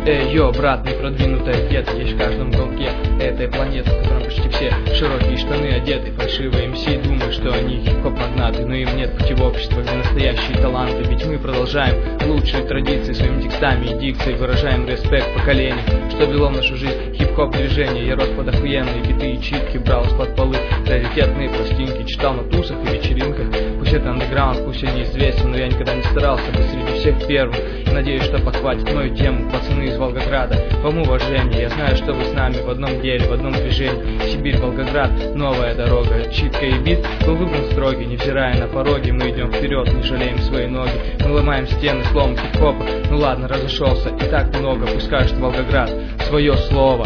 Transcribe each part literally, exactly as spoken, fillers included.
Эй, йо, брат, не продвинутая где-то есть в каждом уголке этой планеты, в котором почти все широкие штаны одеты. Фальшивые эм си думают, что они хип-хоп магнаты, но им нет пути в общество, где настоящие таланты. Ведь мы продолжаем лучшие традиции своими текстами и дикцией, выражаем респект поколению, что вело в нашу жизнь хип-хоп движение. Я рос под охуенные биты и читки, брал из-под полы раритетные пластинки, читал на тусах и вечеринках. Пусть это андеграунд, пусть я неизвестен, но я никогда не старался быть среди всех первым. И надеюсь, что подхватит мою тему пацаны из Волгограда. Вам уважение, я знаю, что вы с нами в одном деле, в одном движении. Сибирь, Волгоград, новая дорога. Читка и бит был выбран строгий, невзирая на пороги. Мы идем вперед, не жалеем свои ноги. Мы ломаем стены слом хип-хопа. Ну ладно, разошелся, и так много. Пусть скажет Волгоград свое слово.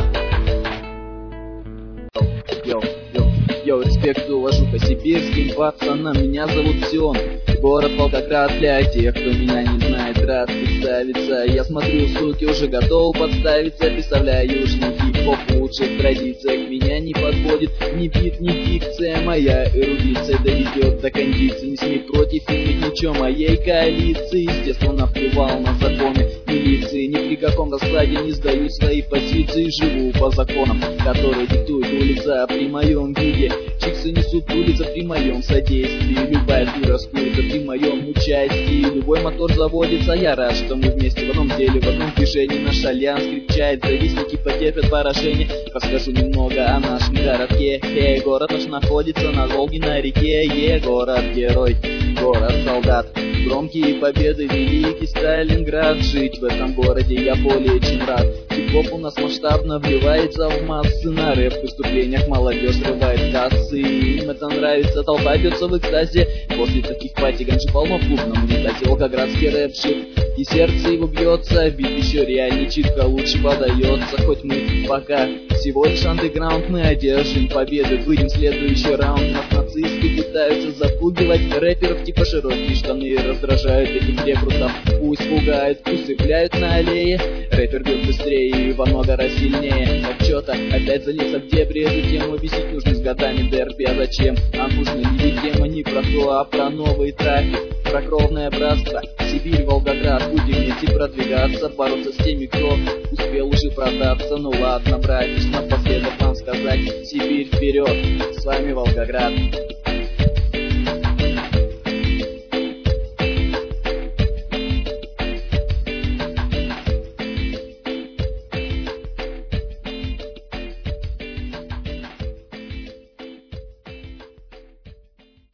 Йоу, йоу, йоу, респект уложу по сибирским пацанам. Меня зовут Сион, город Волгоград. Для тех, кто меня не знает, рад представиться. Я смотрю, суки, уже готов подставиться. Представляю южный хип-хоп в лучших традициях. Меня не подводит ни бит, ни дикция. Моя эрудиция доведет до кондиции. Не смей против иметь ничего моей коалиции. Естественно, наплевал на законы милиции. Ни при каком раскладе не сдаю свои позиции. Живу по законам, которые диктует улица. При моем виде чиксы несут улица при моем содействии. Любая дура скурится при моем участии. Любой мотор заводится. Я рад, что мы вместе в одном деле, в одном движении. Наш альянс крепчает, завистники потерпят поражение. Расскажу немного о нашем городке. Эй, город наш находится на Волге, на реке. Е, город-герой, город-солдат. Громкие победы, великий Сталинград. Жить в этом городе я более чем рад. Хип-хоп у нас масштабно вливается в массы. На рэп-выступлениях молодежь рывает кассы. Им это нравится, толпа бьется в экстазе. После таких пати ганжи полно в клубном унитазе. Волгоградский рэп жив, и сердце его бьется. Бит еще реальней, читка лучше подается. Хоть мы пока всего лишь андеграунд, мы одержим победы. Выйдем в следующий раунд. Нас нацисты пытаются запугивать рэперов, типа широкие штаны раздражают этих рекрутов. Пусть пугают, усыпляют на аллее. Рэпер бьет быстрее и во много раз сильнее. Так чё-то опять залез в дебри. Эту тему объяснить нужно с годами дерби. А зачем? А нужно ли ведь тема не про то, а про новый трафик, про кровное братство. Сибирь, Волгоград, будем вместе продвигаться, бороться с теми, кто успел уже продаться. Ну ладно, братья, напоследок вам сказать: Сибирь вперед, с вами Волгоград.